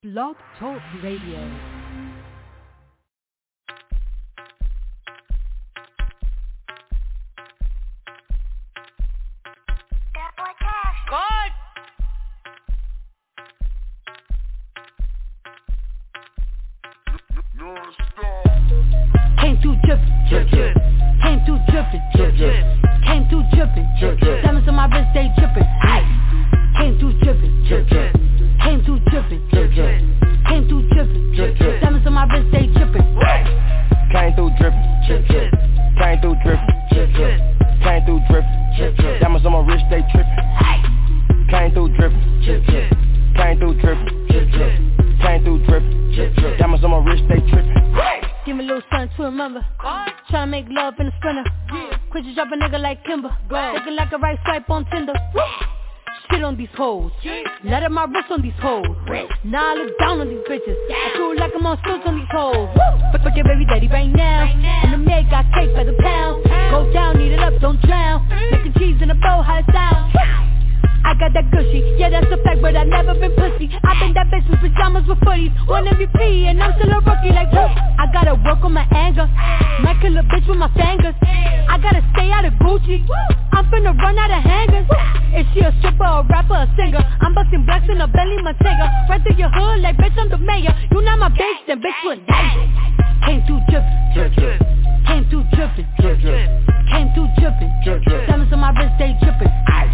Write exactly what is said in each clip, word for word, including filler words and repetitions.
Blog Talk Radio. Came through drippin', drip, drip. Came through drippin', drip, drip. Came through drippin', drip, drip. Diamonds on my wrist, they drippin'. Ice. Came through drippin', drip, drip. Came through drippin', drip, drip. Came through drippin', drip, drip. Diamonds on my wrist, they drippin'. Came through drippin', drip, drip. Came through drippin', drip, drip. Came through drippin', drip, drip. Diamonds on my wrist, they trippin'. Came through drippin', drip, drip. Came through drippin', drip, drip. Came through drippin', drip, drip. Diamonds on my wrist, they trippin'. Give me a little something to remember. Tryna make love in the sprinter. Quit you drop a nigga like Kimber. Looking like a right swipe on Tinder. Shit on these hoes. Let up my wrist on these hoes. Now I look down on these bitches. I feel like I'm on stilts on these hoes. But fuck your baby daddy right now. And the maid got cake by the pound. Go down, eat it up, don't drown. Making cheese in a bowl, how it sound. I got that gushy, yeah that's a fact, but I never been pussy. I been that bitch with pajamas with footies. One M V P and I'm still a rookie like whoop. I gotta work on my anger. Might kill a bitch with my fingers. I gotta stay out of Gucci. I'm finna run out of hangers. Is she a stripper, a rapper, a singer? I'm busting blacks in a belly, my Tiger. Right through your hood like bitch I'm the mayor. You not my bitch, then bitch would die. Came through drippin', drip, drip. Came through drippin', drip, drip. Came through drippin', drip, drip. Diamonds on my wrist, they drippin'.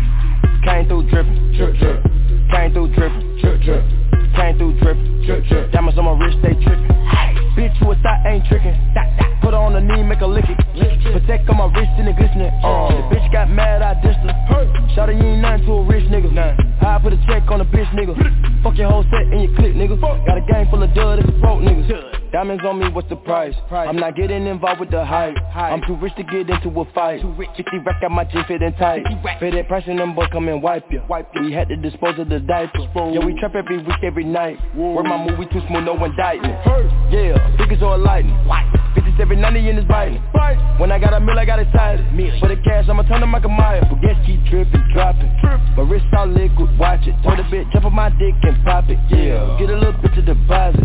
Came through drippin', drip, drip. Came through drippin', drip, drip. Came through drippin', drip, drip. Diamonds on my wrist, they trippin'. Bitch, you a thought ain't trickin'. Put her on the knee, make her lick it. Protect on my wrist and it glistening. Uh, the bitch got mad, I dissed her. Shawty, you ain't nothing to a rich nigga. I put a check on a bitch nigga. Fuck your whole set and your clique nigga. Got a gang full of dud, it's a broke nigga. Diamonds on me, what's the price? I'm not getting involved with the hype. I'm too rich to get into a fight. fifty rack got my jeans fitting tight. Pay that price and them boys come and wipe you. We had to dispose of the diapers. Yeah, we trap every week, every night. Work my movie too smooth, no indictment. Yeah, figures or lightning. fifty-seven ninety in his biting. When I got a meal, I got excited. For the cash, I'ma turn to Michael Myers. Forget keep dripping, dropping. My wrist all liquid, watch it. Told a bitch, jump on my dick and pop it. Yeah, get a little bit of deposit.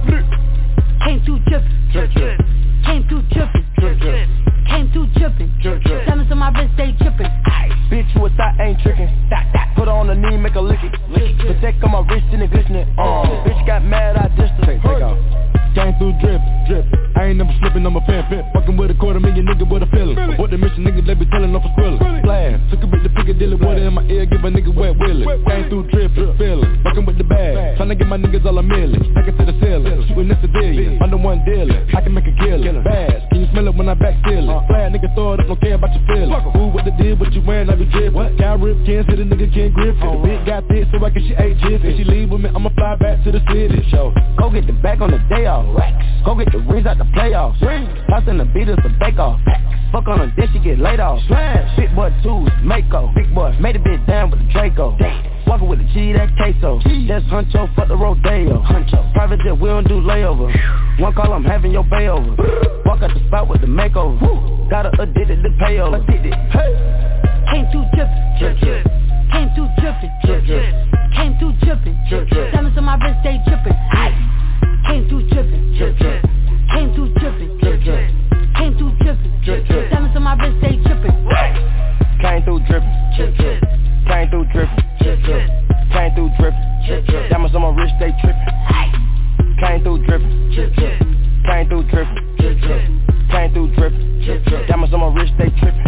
Came through drippin', drip, drip. Came through drippin', drip, drip. Came through drippin', drip, drip. Diamonds on my wrist, they drippin'. Bitch, you a thought ain't trickin'. Put her on the knee, make her lick it. Protect on my wrist and it glistening. Uh, bitch got mad, I dissed her. Take, take off. Came through drip, drip. I ain't never slippin', I'm a fan, fan. Fucking with a quarter million nigga with a feeling. What the mission nigga, they be tellin' off a thriller. Blast, took a bit to Piccadilly, water in my ear, give a nigga wet willy. Came through drip, drip, feelin'. Fucking with the bag, tryna get my niggas all a million. Stacking to the ceiling, shooting this civilian. I'm the one dealing, I can make a killing. Bass, can you smell it when I back stealing? Flat nigga throw it up, don't care about your feelings. Who what they did, what you wearing, I be drippin'. Cow rip, can't hit a nigga, can't grip it. The bitch got thick, so I can she ate jiffy. If she leave with me, I'ma fly back to the city. Show, go get the bag on the day off. Go get the rings out the playoffs. Tossing the beat us a bake off. Fuck on her, then she get laid off. Big boy twos, Mako. Big boy made a bitch down with the Draco. Walking with the G, that queso. That's Huncho, fuck the Rodeo. Huncho. Private jet, we don't do layover. One call, I'm having your bay over. Walk out the spot with the makeover. Got her addicted to payover. Hey. Came through drippin', drip, drip. Came through drippin', drip, drip. Came through drippin', drip, drip. Diamonds on my wrist, they drippin'. Came through drippin', drip, drip. Came through drippin', drip, drip. Came through drippin', drip, drip. Diamonds on my wrist, they drippin'. Came through drippin', drip, drip. Came through drippin', drip, drip. Came through drippin', drip, drip. Diamonds on my wrist, they trippin'. Came through drippin', drip, drip. Came through drippin', drip, drip. Came through drippin', drip, drip. Diamonds on my wrist, they trippin'.